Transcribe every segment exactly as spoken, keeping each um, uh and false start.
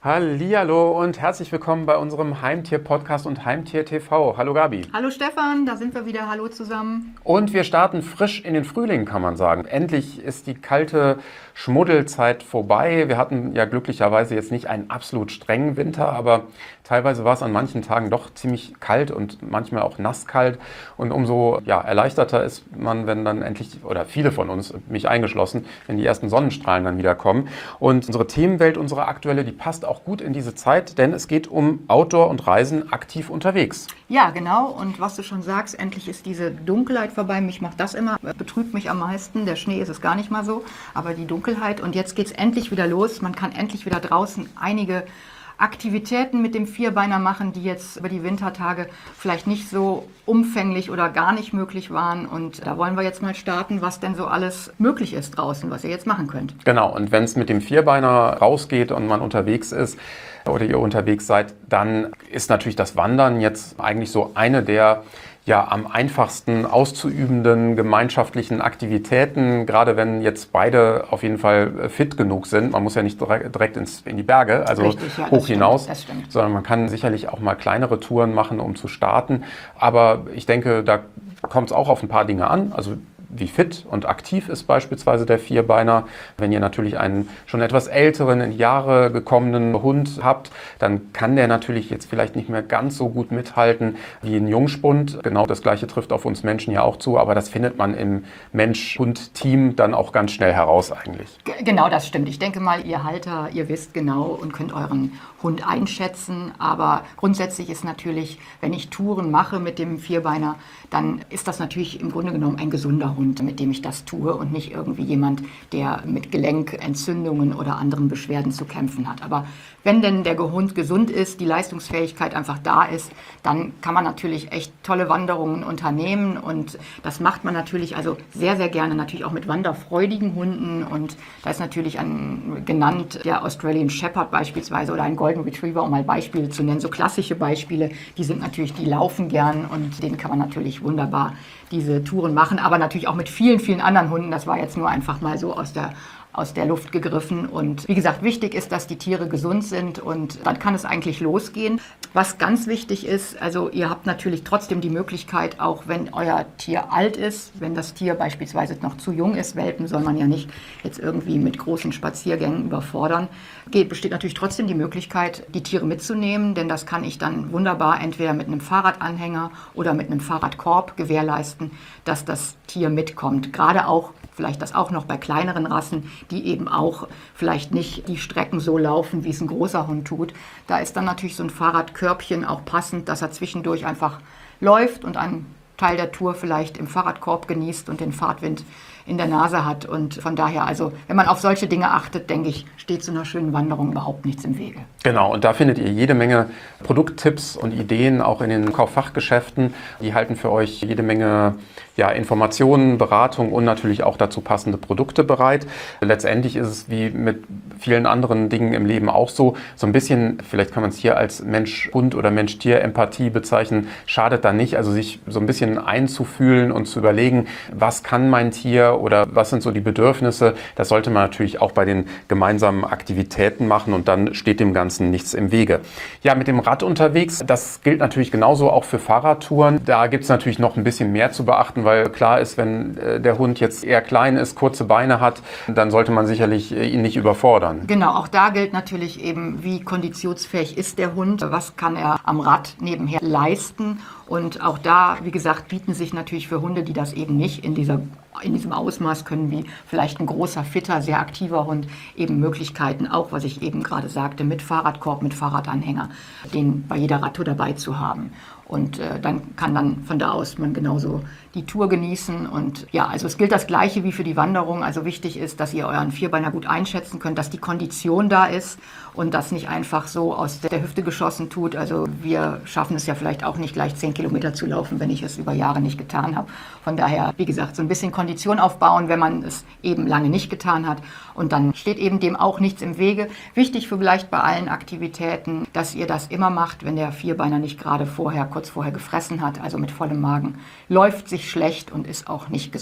Hallihallo und herzlich willkommen bei unserem Heimtier-Podcast und Heimtier-T V. Hallo Gabi. Hallo Stefan, da sind wir wieder. Hallo zusammen. Und wir starten frisch in den Frühling, kann man sagen. Endlich ist die kalte Schmuddelzeit vorbei. Wir hatten ja glücklicherweise jetzt nicht einen absolut strengen Winter, aber teilweise war es an manchen Tagen doch ziemlich kalt und manchmal auch nasskalt. Und umso ja, erleichterter ist man, wenn dann endlich, oder viele von uns, mich eingeschlossen, wenn die ersten Sonnenstrahlen dann wieder kommen. Und unsere Themenwelt, unsere aktuelle, die passt auch gut in diese Zeit, denn es geht um Outdoor und Reisen aktiv unterwegs. Ja, genau. Und was du schon sagst, endlich ist diese Dunkelheit vorbei. Mich macht das immer, betrübt mich am meisten. Der Schnee ist es gar nicht mal so, aber die Dunkelheit. Und jetzt geht es endlich wieder los. Man kann endlich wieder draußen einige Aktivitäten mit dem Vierbeiner machen, die jetzt über die Wintertage vielleicht nicht so umfänglich oder gar nicht möglich waren. Und da wollen wir jetzt mal starten, was denn so alles möglich ist draußen, was ihr jetzt machen könnt. Genau, und wenn es mit dem Vierbeiner rausgeht und man unterwegs ist oder ihr unterwegs seid, dann ist natürlich das Wandern jetzt eigentlich so eine der ja am einfachsten auszuübenden gemeinschaftlichen Aktivitäten, gerade wenn jetzt beide auf jeden Fall fit genug sind. Man muss ja nicht direkt ins, in die Berge, also Richtig, ja, hoch hinaus, das stimmt. sondern man kann sicherlich auch mal kleinere Touren machen, um zu starten. Aber ich denke, da kommt es auch auf ein paar Dinge an. Also wie fit und aktiv ist beispielsweise der Vierbeiner. Wenn ihr natürlich einen schon etwas älteren, in die Jahre gekommenen Hund habt, dann kann der natürlich jetzt vielleicht nicht mehr ganz so gut mithalten wie ein Jungspund. Genau das Gleiche trifft auf uns Menschen ja auch zu, aber das findet man im Mensch-Hund-Team dann auch ganz schnell heraus eigentlich. G- Genau, das stimmt. Ich denke mal, ihr Halter, ihr wisst genau und könnt euren Hund einschätzen. Aber grundsätzlich ist natürlich, wenn ich Touren mache mit dem Vierbeiner, dann ist das natürlich im Grunde genommen ein gesunder Hund, mit dem ich das tue und nicht irgendwie jemand, der mit Gelenkentzündungen oder anderen Beschwerden zu kämpfen hat. Aber wenn denn der Hund gesund ist, die Leistungsfähigkeit einfach da ist, dann kann man natürlich echt tolle Wanderungen unternehmen und das macht man natürlich also sehr, sehr gerne, natürlich auch mit wanderfreudigen Hunden und da ist natürlich ein, genannt der Australian Shepherd beispielsweise oder ein Golden Retriever, um mal Beispiele zu nennen, so klassische Beispiele, die sind natürlich, die laufen gern und denen kann man natürlich wunderbar diese Touren machen, aber natürlich auch mit vielen, vielen anderen Hunden, das war jetzt nur einfach mal so aus der aus der Luft gegriffen. Und wie gesagt, wichtig ist, dass die Tiere gesund sind und dann kann es eigentlich losgehen. Was ganz wichtig ist, also ihr habt natürlich trotzdem die Möglichkeit, auch wenn euer Tier alt ist, wenn das Tier beispielsweise noch zu jung ist, Welpen soll man ja nicht jetzt irgendwie mit großen Spaziergängen überfordern, geht, besteht natürlich trotzdem die Möglichkeit, die Tiere mitzunehmen, denn das kann ich dann wunderbar entweder mit einem Fahrradanhänger oder mit einem Fahrradkorb gewährleisten, dass das Tier mitkommt. Gerade auch vielleicht das auch noch bei kleineren Rassen, die eben auch vielleicht nicht die Strecken so laufen, wie es ein großer Hund tut. Da ist dann natürlich so ein Fahrradkörbchen auch passend, dass er zwischendurch einfach läuft und einen Teil der Tour vielleicht im Fahrradkorb genießt und den Fahrtwind in der Nase hat. Und von daher, also wenn man auf solche Dinge achtet, denke ich, steht zu einer schönen Wanderung überhaupt nichts im Wege. Genau, und da findet ihr jede Menge Produkttipps und Ideen, auch in den Kauffachgeschäften. Die halten für euch jede Menge ja, Informationen, Beratung und natürlich auch dazu passende Produkte bereit. Letztendlich ist es wie mit vielen anderen Dingen im Leben auch so, so ein bisschen, vielleicht kann man es hier als Mensch-Hund oder Mensch-Tier-Empathie bezeichnen, schadet da nicht, also sich so ein bisschen einzufühlen und zu überlegen, was kann mein Tier oder was sind so die Bedürfnisse, das sollte man natürlich auch bei den gemeinsamen Aktivitäten machen und dann steht dem Ganzen nichts im Wege. Ja, mit dem Rad unterwegs, das gilt natürlich genauso auch für Fahrradtouren. Da gibt es natürlich noch ein bisschen mehr zu beachten, weil klar ist, wenn äh, der Hund jetzt eher klein ist, kurze Beine hat, dann sollte man sicherlich äh, ihn nicht überfordern. Genau, auch da gilt natürlich eben, wie konditionsfähig ist der Hund, was kann er am Rad nebenher leisten. Und auch da, wie gesagt, bieten sich natürlich für Hunde, die das eben nicht in dieser in diesem Ausmaß können, wie vielleicht ein großer, fitter, sehr aktiver Hund, eben Möglichkeiten, auch was ich eben gerade sagte, mit Fahrradkorb, mit Fahrradanhänger, den bei jeder Radtour dabei zu haben. Und äh, dann kann dann von da aus man genauso die Tour genießen. Und ja, also es gilt das Gleiche wie für die Wanderung. Also wichtig ist, dass ihr euren Vierbeiner gut einschätzen könnt, dass die Kondition da ist und das nicht einfach so aus der Hüfte geschossen tut. Also wir schaffen es ja vielleicht auch nicht gleich zehn Kilometer zu laufen, wenn ich es über Jahre nicht getan habe. Von daher, wie gesagt, so ein bisschen Kondition aufbauen, wenn man es eben lange nicht getan hat. Und dann steht eben dem auch nichts im Wege. Wichtig vielleicht bei allen Aktivitäten, dass ihr das immer macht, wenn der Vierbeiner nicht gerade vorher, kurz vorher gefressen hat, also mit vollem Magen, läuft sich schlecht und ist auch nicht gesund.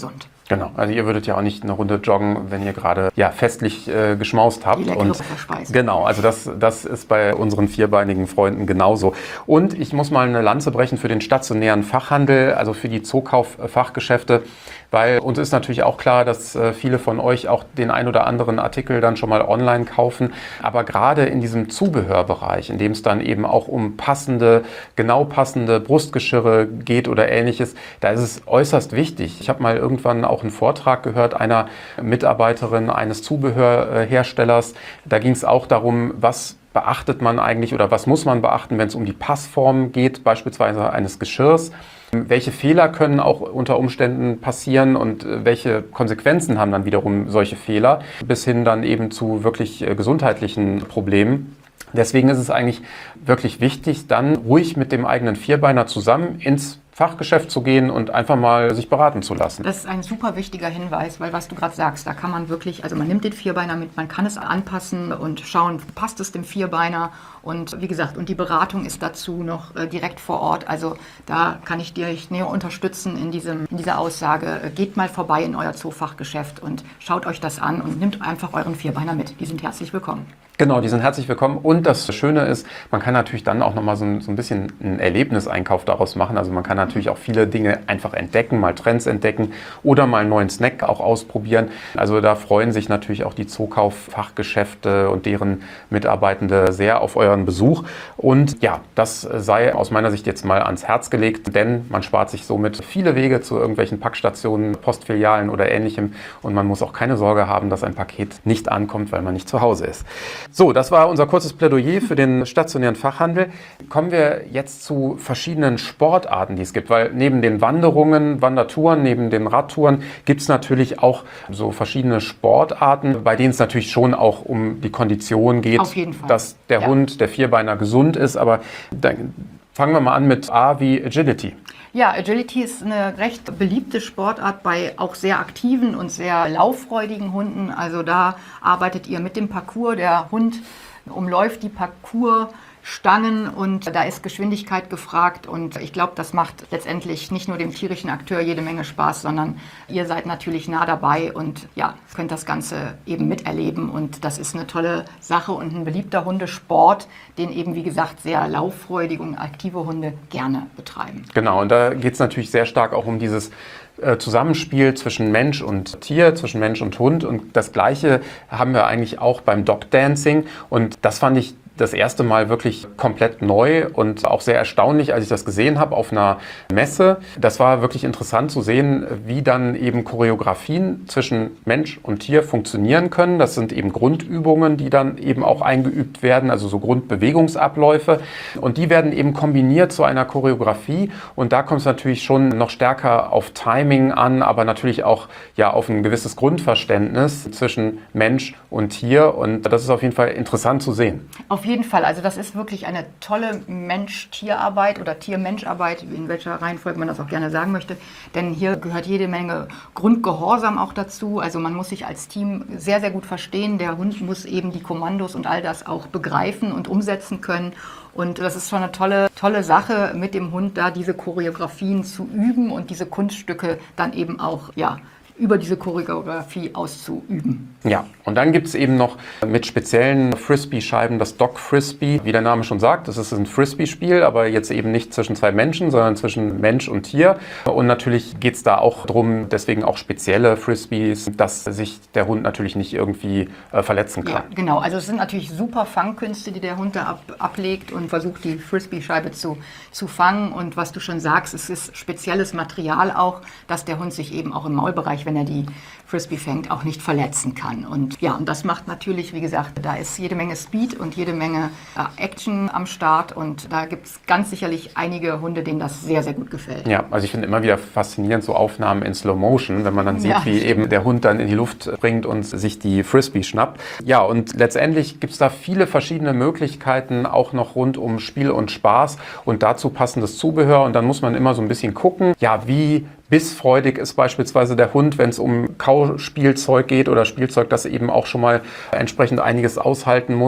Genau, also ihr würdet ja auch nicht eine Runde joggen, wenn ihr gerade ja, festlich äh, geschmaust habt. Die leckere Verspeisung. Genau, also das, das ist bei unseren vierbeinigen Freunden genauso. Und ich muss mal eine Lanze brechen für den stationären Fachhandel, also für die Zookauf-Fachgeschäfte, weil uns ist natürlich auch klar, dass äh, viele von euch auch den ein oder anderen Artikel dann schon mal online kaufen. Aber gerade in diesem Zubehörbereich, in dem es dann eben auch um passende, genau passende Brustgeschirre geht oder ähnliches, da ist es äußerst wichtig. Ich habe mal irgendwann auch einen Vortrag gehört einer Mitarbeiterin eines Zubehörherstellers. Da ging es auch darum, was beachtet man eigentlich oder was muss man beachten, wenn es um die Passform geht, beispielsweise eines Geschirrs. Welche Fehler können auch unter Umständen passieren und welche Konsequenzen haben dann wiederum solche Fehler, bis hin dann eben zu wirklich gesundheitlichen Problemen. Deswegen ist es eigentlich wirklich wichtig, dann ruhig mit dem eigenen Vierbeiner zusammen ins Fachgeschäft zu gehen und einfach mal sich beraten zu lassen. Das ist ein super wichtiger Hinweis, weil was du gerade sagst, da kann man wirklich, also man nimmt den Vierbeiner mit, man kann es anpassen und schauen, passt es dem Vierbeiner und wie gesagt, und die Beratung ist dazu noch äh, direkt vor Ort, also da kann ich dir näher unterstützen in, diesem, in dieser Aussage, geht mal vorbei in euer Zoofachgeschäft und schaut euch das an und nimmt einfach euren Vierbeiner mit, die sind herzlich willkommen. Genau, die sind herzlich willkommen und das Schöne ist, man kann natürlich dann auch nochmal so ein, so ein bisschen einen Erlebniseinkauf daraus machen, also man kann natürlich auch viele Dinge einfach entdecken, mal Trends entdecken oder mal einen neuen Snack auch ausprobieren. Also da freuen sich natürlich auch die Zookauf-Fachgeschäfte und deren Mitarbeitende sehr auf euren Besuch. Und ja, das sei aus meiner Sicht jetzt mal ans Herz gelegt, denn man spart sich somit viele Wege zu irgendwelchen Packstationen, Postfilialen oder ähnlichem und man muss auch keine Sorge haben, dass ein Paket nicht ankommt, weil man nicht zu Hause ist. So, das war unser kurzes Plädoyer für den stationären Fachhandel. Kommen wir jetzt zu verschiedenen Sportarten, die es gibt, weil neben den Wanderungen, Wandertouren, neben den Radtouren gibt es natürlich auch so verschiedene Sportarten, bei denen es natürlich schon auch um die Kondition geht, Auf jeden Fall. dass der Ja. Hund, der Vierbeiner gesund ist. Aber dann fangen wir mal an mit A wie Agility. Ja, Agility ist eine recht beliebte Sportart bei auch sehr aktiven und sehr lauffreudigen Hunden. Also da arbeitet ihr mit dem Parcours. Der Hund umläuft die Parcoursstangen und da ist Geschwindigkeit gefragt. Und ich glaube, das macht letztendlich nicht nur dem tierischen Akteur jede Menge Spaß, sondern ihr seid natürlich nah dabei und ja, könnt das Ganze eben miterleben. Und das ist eine tolle Sache und ein beliebter Hundesport, den eben, wie gesagt, sehr lauffreudige und aktive Hunde gerne betreiben. Genau, und da geht es natürlich sehr stark auch um dieses äh, Zusammenspiel zwischen Mensch und Tier, zwischen Mensch und Hund. Und das Gleiche haben wir eigentlich auch beim Dog Dancing. Und das fand ich das erste Mal wirklich komplett neu und auch sehr erstaunlich, als ich das gesehen habe auf einer Messe. Das war wirklich interessant zu sehen, wie dann eben Choreografien zwischen Mensch und Tier funktionieren können. Das sind eben Grundübungen, die dann eben auch eingeübt werden, also so Grundbewegungsabläufe. Und die werden eben kombiniert zu einer Choreografie. Und da kommt es natürlich schon noch stärker auf Timing an, aber natürlich auch ja, auf ein gewisses Grundverständnis zwischen Mensch und Tier. Und das ist auf jeden Fall interessant zu sehen. Auf jeden Fall, also das ist wirklich eine tolle Mensch-Tier-Arbeit oder Tier-Mensch-Arbeit, in welcher Reihenfolge man das auch gerne sagen möchte. Denn hier gehört jede Menge Grundgehorsam auch dazu. Also man muss sich als Team sehr, sehr gut verstehen. Der Hund muss eben die Kommandos und all das auch begreifen und umsetzen können. Und das ist schon eine tolle, tolle Sache, mit dem Hund da diese Choreografien zu üben und diese Kunststücke dann eben auch, ja, über diese Choreografie auszuüben. Ja, und dann gibt es eben noch mit speziellen Frisbee-Scheiben das Dog Frisbee. Wie der Name schon sagt, das ist ein Frisbee-Spiel, aber jetzt eben nicht zwischen zwei Menschen, sondern zwischen Mensch und Tier. Und natürlich geht es da auch darum, deswegen auch spezielle Frisbees, dass sich der Hund natürlich nicht irgendwie äh, verletzen kann. Ja, genau. Also es sind natürlich super Fangkünste, die der Hund da ab, ablegt und versucht, die Frisbee-Scheibe zu, zu fangen. Und was du schon sagst, es ist spezielles Material auch, dass der Hund sich eben auch im Maulbereich, wenn er die Frisbee fängt, auch nicht verletzen kann. Und ja, und das macht natürlich, wie gesagt, da ist jede Menge Speed und jede Menge äh, Action am Start und da gibt es ganz sicherlich einige Hunde, denen das sehr, sehr gut gefällt. Ja, also ich finde immer wieder faszinierend so Aufnahmen in Slow Motion, wenn man dann sieht, Ja. wie eben der Hund dann in die Luft bringt und sich die Frisbee schnappt. Ja, und letztendlich gibt es da viele verschiedene Möglichkeiten, auch noch rund um Spiel und Spaß und dazu passendes Zubehör und dann muss man immer so ein bisschen gucken, ja, wie bissfreudig ist beispielsweise der Hund, wenn es um Kauspielzeug geht oder Spielzeug, das eben auch schon mal entsprechend einiges aushalten muss.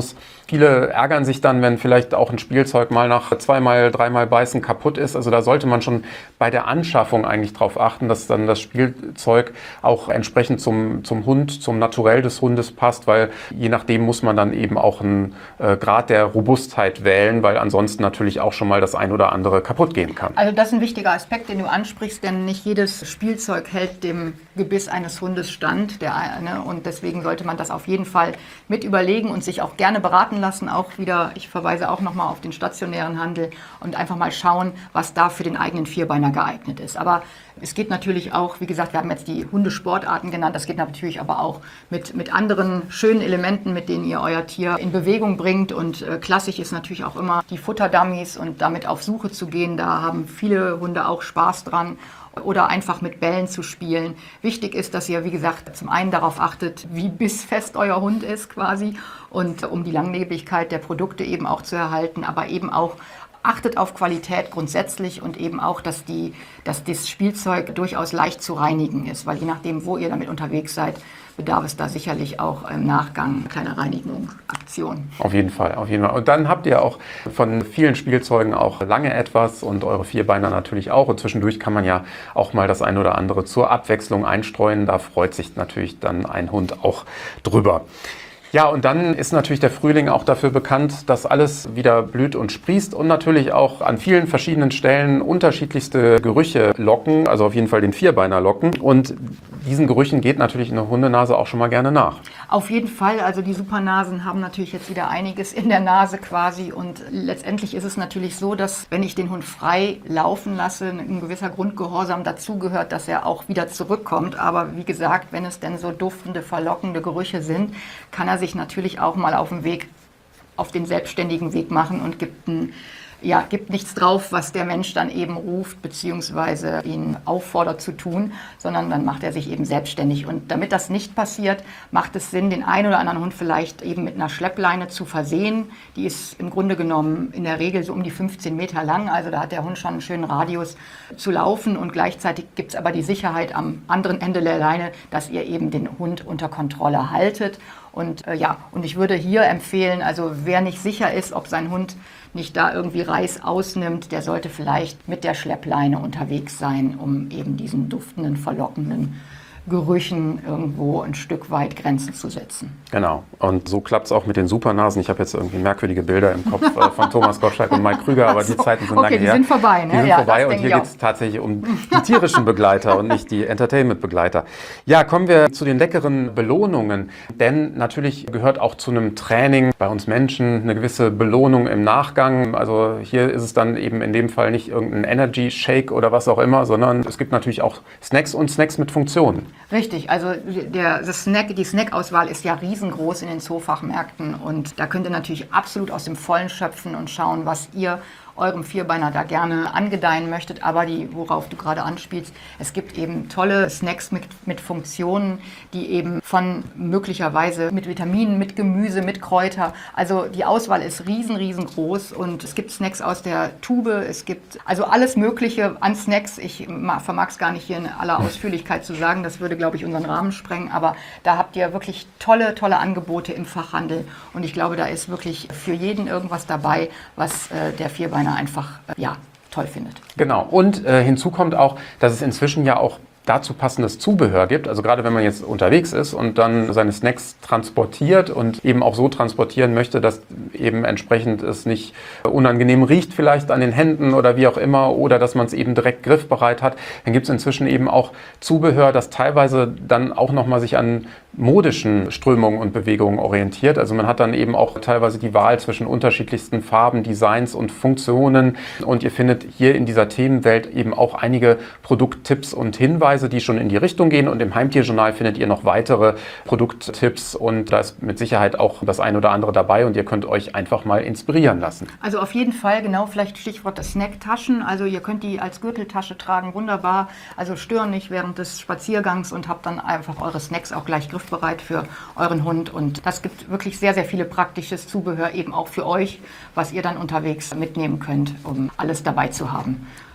Viele ärgern sich dann, wenn vielleicht auch ein Spielzeug mal nach zweimal, dreimal Beißen kaputt ist. Also da sollte man schon bei der Anschaffung eigentlich darauf achten, dass dann das Spielzeug auch entsprechend zum, zum Hund, zum Naturell des Hundes passt, weil je nachdem muss man dann eben auch einen äh, Grad der Robustheit wählen, weil ansonsten natürlich auch schon mal das ein oder andere kaputt gehen kann. Also das ist ein wichtiger Aspekt, den du ansprichst, denn nicht jedes Spielzeug hält dem Gebiss eines Hundes stand. Der, ne, und deswegen sollte man das auf jeden Fall mit überlegen und sich auch gerne beraten lassen. Auch wieder, ich verweise auch nochmal auf den stationären Handel und einfach mal schauen, was da für den eigenen Vierbeiner geeignet ist. Aber es geht natürlich auch, wie gesagt, wir haben jetzt die Hundesportarten genannt, das geht natürlich aber auch mit, mit anderen schönen Elementen, mit denen ihr euer Tier in Bewegung bringt. Und äh, klassisch ist natürlich auch immer die Futterdummies und damit auf Suche zu gehen. Da haben viele Hunde auch Spaß dran. Oder einfach mit Bällen zu spielen. Wichtig ist, dass ihr, wie gesagt, zum einen darauf achtet, wie bissfest euer Hund ist quasi und um die Langlebigkeit der Produkte eben auch zu erhalten, aber eben auch achtet auf Qualität grundsätzlich und eben auch, dass, die, dass das Spielzeug durchaus leicht zu reinigen ist, weil je nachdem, wo ihr damit unterwegs seid, bedarf es da sicherlich auch im Nachgang kleiner Reinigungsaktion. Auf jeden Fall, auf jeden Fall. Und dann habt ihr auch von vielen Spielzeugen auch lange etwas und eure Vierbeiner natürlich auch. Und zwischendurch kann man ja auch mal das ein oder andere zur Abwechslung einstreuen. Da freut sich natürlich dann ein Hund auch drüber. Ja, und dann ist natürlich der Frühling auch dafür bekannt, dass alles wieder blüht und sprießt und natürlich auch an vielen verschiedenen Stellen unterschiedlichste Gerüche locken, also auf jeden Fall den Vierbeiner locken. Und diesen Gerüchen geht natürlich eine Hundenase auch schon mal gerne nach. Auf jeden Fall, also die Supernasen haben natürlich jetzt wieder einiges in der Nase quasi und letztendlich ist es natürlich so, dass wenn ich den Hund frei laufen lasse, ein gewisser Grundgehorsam dazugehört, dass er auch wieder zurückkommt. Aber wie gesagt, wenn es denn so duftende, verlockende Gerüche sind, kann er sich natürlich auch mal auf den Weg, auf den selbstständigen Weg machen und gibt ein Ja, gibt nichts drauf, was der Mensch dann eben ruft bzw. ihn auffordert zu tun, sondern dann macht er sich eben selbstständig. Und damit das nicht passiert, macht es Sinn, den einen oder anderen Hund vielleicht eben mit einer Schleppleine zu versehen. Die ist im Grunde genommen in der Regel so um die fünfzehn Meter lang, also da hat der Hund schon einen schönen Radius zu laufen und gleichzeitig gibt es aber die Sicherheit am anderen Ende der Leine, dass ihr eben den Hund unter Kontrolle haltet. Und äh, ja, und ich würde hier empfehlen, also wer nicht sicher ist, ob sein Hund nicht da irgendwie Reiß ausnimmt, der sollte vielleicht mit der Schleppleine unterwegs sein, um eben diesen duftenden, verlockenden Gerüchen irgendwo ein Stück weit Grenzen zu setzen. Genau. Und so klappt es auch mit den Supernasen. Ich habe jetzt irgendwie merkwürdige Bilder im Kopf äh, von Thomas Gottschalk und Mike Krüger, aber die Zeiten sind okay, lange die her. Sind vorbei, ne? Die sind ja, vorbei und hier geht es tatsächlich um die tierischen Begleiter und nicht die Entertainment-Begleiter. Ja, kommen wir zu den leckeren Belohnungen. Denn natürlich gehört auch zu einem Training bei uns Menschen eine gewisse Belohnung im Nachgang. Also hier ist es dann eben in dem Fall nicht irgendein Energy-Shake oder was auch immer, sondern es gibt natürlich auch Snacks und Snacks mit Funktionen. Richtig, also der, das Snack, die Snackauswahl ist ja riesengroß in den Zoofachmärkten und da könnt ihr natürlich absolut aus dem Vollen schöpfen und schauen, was ihr eurem Vierbeiner da gerne angedeihen möchtet, aber die, worauf du gerade anspielst, es gibt eben tolle Snacks mit, mit Funktionen, die eben von möglicherweise mit Vitaminen, mit Gemüse, mit Kräuter, also die Auswahl ist riesen, riesengroß und es gibt Snacks aus der Tube, es gibt also alles Mögliche an Snacks, ich vermag es gar nicht hier in aller Ausführlichkeit zu sagen, das würde, glaube ich, unseren Rahmen sprengen, aber da habt ihr wirklich tolle, tolle Angebote im Fachhandel und ich glaube, da ist wirklich für jeden irgendwas dabei, was äh, der Vierbeiner einfach äh, ja, toll findet. Genau. Und äh, hinzu kommt auch, dass es inzwischen ja auch dazu passendes Zubehör gibt. Also gerade wenn man jetzt unterwegs ist und dann seine Snacks transportiert und eben auch so transportieren möchte, dass eben entsprechend es nicht unangenehm riecht vielleicht an den Händen oder wie auch immer oder dass man es eben direkt griffbereit hat, dann gibt es inzwischen eben auch Zubehör, das teilweise dann auch nochmal sich an modischen Strömungen und Bewegungen orientiert. Also man hat dann eben auch teilweise die Wahl zwischen unterschiedlichsten Farben, Designs und Funktionen und ihr findet hier in dieser Themenwelt eben auch einige Produkttipps und Hinweise, die schon in die Richtung gehen und im Heimtierjournal findet ihr noch weitere Produkttipps und da ist mit Sicherheit auch das ein oder andere dabei und ihr könnt euch einfach mal inspirieren lassen. Also auf jeden Fall, genau, vielleicht Stichwort Snacktaschen, also ihr könnt die als Gürteltasche tragen, wunderbar, also stören nicht während des Spaziergangs und habt dann einfach eure Snacks auch gleich griffbereit für euren Hund und das gibt wirklich sehr, sehr viele praktisches Zubehör eben auch für euch, was ihr dann unterwegs mitnehmen könnt, um alles dabei zu haben.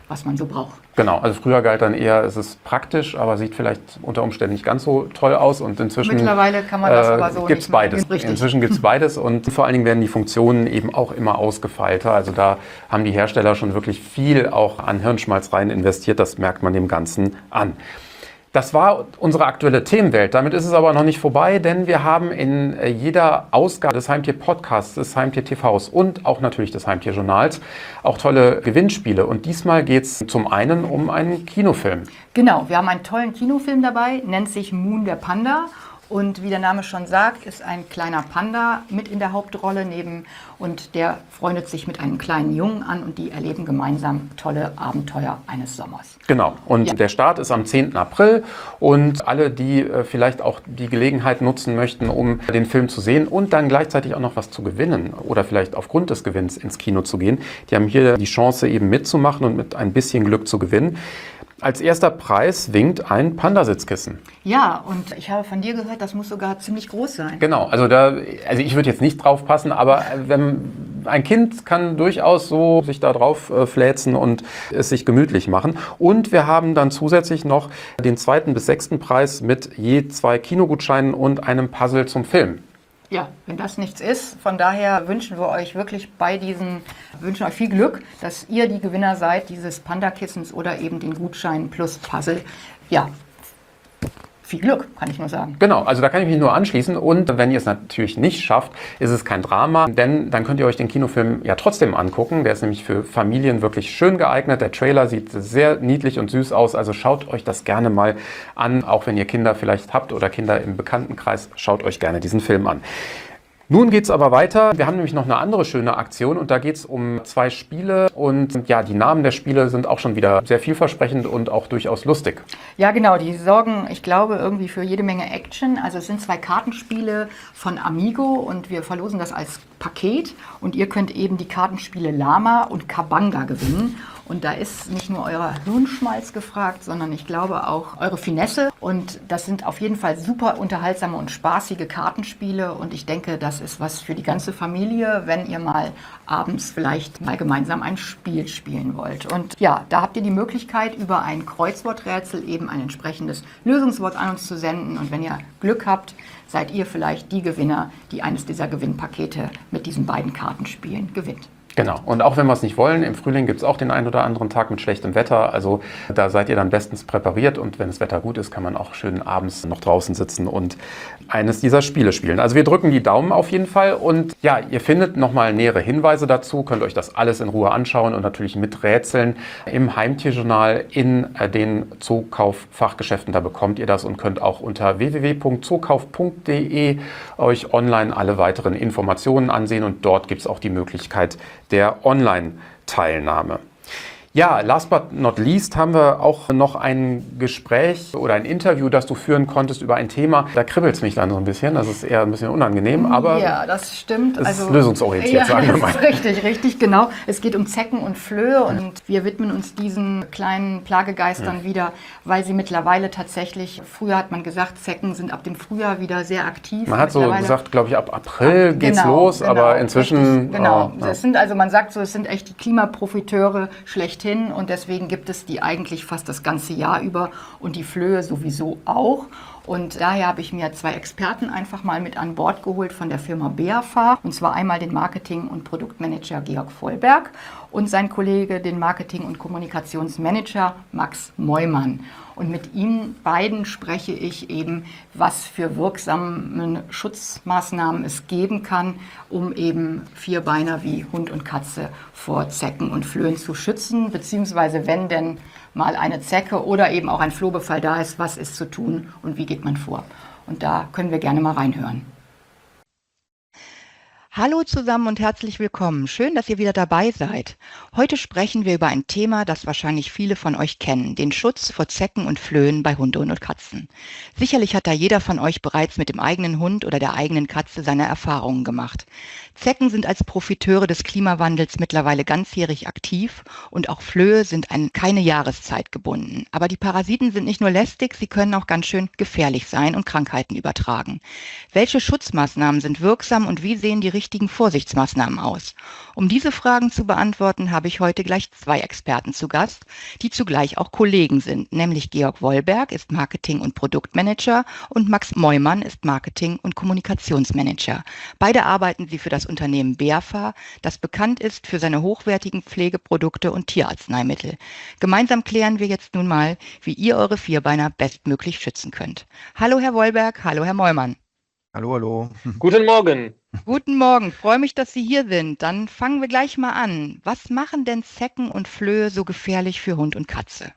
was man so braucht. Genau, also früher galt dann eher, es ist praktisch, aber sieht vielleicht unter Umständen nicht ganz so toll aus und inzwischen Mittlerweile kann man das äh, aber so gibt's nicht beides. Richtig. Inzwischen gibt es beides und vor allen Dingen werden die Funktionen eben auch immer ausgefeilter. Also da haben die Hersteller schon wirklich viel auch an Hirnschmalz rein investiert, das merkt man dem Ganzen an. Das war unsere aktuelle Themenwelt. Damit ist es aber noch nicht vorbei, denn wir haben in jeder Ausgabe des Heimtier-Podcasts, des Heimtier-T Vs und auch natürlich des Heimtier-Journals auch tolle Gewinnspiele. Und diesmal geht es zum einen um einen Kinofilm. Genau, wir haben einen tollen Kinofilm dabei, nennt sich Moon der Panda. Und wie der Name schon sagt, ist ein kleiner Panda mit in der Hauptrolle neben und der freundet sich mit einem kleinen Jungen an und die erleben gemeinsam tolle Abenteuer eines Sommers. Genau, und ja. Der Start ist am zehnten April und alle, die äh, vielleicht auch die Gelegenheit nutzen möchten, um den Film zu sehen und dann gleichzeitig auch noch was zu gewinnen oder vielleicht aufgrund des Gewinns ins Kino zu gehen, die haben hier die Chance eben mitzumachen und mit ein bisschen Glück zu gewinnen. Als erster Preis winkt ein Pandasitzkissen. Ja, und ich habe von dir gehört, das muss sogar ziemlich groß sein. Genau, also da, also ich würde jetzt nicht drauf passen, aber wenn, ein Kind kann durchaus so sich da drauf äh, fläzen und es sich gemütlich machen. Und wir haben dann zusätzlich noch den zweiten bis sechsten Preis mit je zwei Kinogutscheinen und einem Puzzle zum Film. Ja, wenn das nichts ist, von daher wünschen wir euch wirklich bei diesen, wünschen euch viel Glück, dass ihr die Gewinner seid, dieses Panda-Kissens oder eben den Gutschein plus Puzzle. Ja, viel Glück, kann ich nur sagen. Genau, also da kann ich mich nur anschließen und wenn ihr es natürlich nicht schafft, ist es kein Drama, denn dann könnt ihr euch den Kinofilm ja trotzdem angucken. Der ist nämlich für Familien wirklich schön geeignet. Der Trailer sieht sehr niedlich und süß aus, also schaut euch das gerne mal an, auch wenn ihr Kinder vielleicht habt oder Kinder im Bekanntenkreis, schaut euch gerne diesen Film an. Nun geht es aber weiter. Wir haben nämlich noch eine andere schöne Aktion und da geht es um zwei Spiele und ja, die Namen der Spiele sind auch schon wieder sehr vielversprechend und auch durchaus lustig. Ja genau, die sorgen, ich glaube, irgendwie für jede Menge Action. Also es sind zwei Kartenspiele von Amigo und wir verlosen das als Paket und ihr könnt eben die Kartenspiele Lama und Kabanga gewinnen. Und da ist nicht nur euer Hirnschmalz gefragt, sondern ich glaube auch eure Finesse. Und das sind auf jeden Fall super unterhaltsame und spaßige Kartenspiele. Und ich denke, das ist was für die ganze Familie, wenn ihr mal abends vielleicht mal gemeinsam ein Spiel spielen wollt. Und ja, da habt ihr die Möglichkeit, über ein Kreuzworträtsel eben ein entsprechendes Lösungswort an uns zu senden. Und wenn ihr Glück habt, seid ihr vielleicht die Gewinner, die eines dieser Gewinnpakete mit diesen beiden Kartenspielen gewinnt. Genau. Und auch wenn wir es nicht wollen, im Frühling gibt es auch den einen oder anderen Tag mit schlechtem Wetter. Also da seid ihr dann bestens präpariert und wenn das Wetter gut ist, kann man auch schön abends noch draußen sitzen und eines dieser Spiele spielen. Also wir drücken die Daumen auf jeden Fall und ja, ihr findet nochmal nähere Hinweise dazu, könnt euch das alles in Ruhe anschauen und natürlich miträtseln im Heimtierjournal in den Zookauf-Fachgeschäften. Da bekommt ihr das und könnt auch unter w w w punkt zookauf punkt de euch online alle weiteren Informationen ansehen und dort gibt es auch die Möglichkeit der Online-Teilnahme. Ja, last but not least haben wir auch noch ein Gespräch oder ein Interview, das du führen konntest über ein Thema. Da kribbelt es mich dann so ein bisschen, das ist eher ein bisschen unangenehm, aber ja, das stimmt. es also, ist lösungsorientiert, ja, sagen wir mal. Das ist richtig, richtig, genau. Es geht um Zecken und Flöhe und wir widmen uns diesen kleinen Plagegeistern ja. wieder, weil sie mittlerweile tatsächlich, früher hat man gesagt, Zecken sind ab dem Frühjahr wieder sehr aktiv. Man hat so gesagt, glaube ich, ab April ab, geht's genau, los, genau, aber inzwischen... Richtig, genau, äh, ja. es sind also, man sagt so, es sind echt die Klimaprofiteure schlechthin und deswegen gibt es die eigentlich fast das ganze Jahr über und die Flöhe sowieso auch. Und daher habe ich mir zwei Experten einfach mal mit an Bord geholt von der Firma Beafa. Und zwar einmal den Marketing- und Produktmanager Georg Vollberg und sein Kollege, den Marketing- und Kommunikationsmanager Max Meumann. Und mit ihnen beiden spreche ich eben, was für wirksame Schutzmaßnahmen es geben kann, um eben Vierbeiner wie Hund und Katze vor Zecken und Flöhen zu schützen, beziehungsweise wenn denn mal eine Zecke oder eben auch ein Flohbefall da ist, was ist zu tun und wie geht man vor. Und da können wir gerne mal reinhören. Hallo zusammen und herzlich willkommen. Schön, dass ihr wieder dabei seid. Heute sprechen wir über ein Thema, das wahrscheinlich viele von euch kennen, den Schutz vor Zecken und Flöhen bei Hunden und Katzen. Sicherlich hat da jeder von euch bereits mit dem eigenen Hund oder der eigenen Katze seine Erfahrungen gemacht. Zecken sind als Profiteure des Klimawandels mittlerweile ganzjährig aktiv und auch Flöhe sind an keine Jahreszeit gebunden. Aber die Parasiten sind nicht nur lästig, sie können auch ganz schön gefährlich sein und Krankheiten übertragen. Welche Schutzmaßnahmen sind wirksam und wie sehen die richtigen richtigen Vorsichtsmaßnahmen aus? Um diese Fragen zu beantworten, habe ich heute gleich zwei Experten zu Gast, die zugleich auch Kollegen sind, nämlich Georg Wollberg ist Marketing- und Produktmanager und Max Meumann ist Marketing- und Kommunikationsmanager. Beide arbeiten sie für das Unternehmen BEAFA, das bekannt ist für seine hochwertigen Pflegeprodukte und Tierarzneimittel. Gemeinsam klären wir jetzt nun mal, wie ihr eure Vierbeiner bestmöglich schützen könnt. Hallo Herr Wollberg, hallo Herr Meumann. Hallo, hallo. Guten Morgen. Guten Morgen, freue mich, dass Sie hier sind. Dann fangen wir gleich mal an. Was machen denn Zecken und Flöhe so gefährlich für Hund und Katze?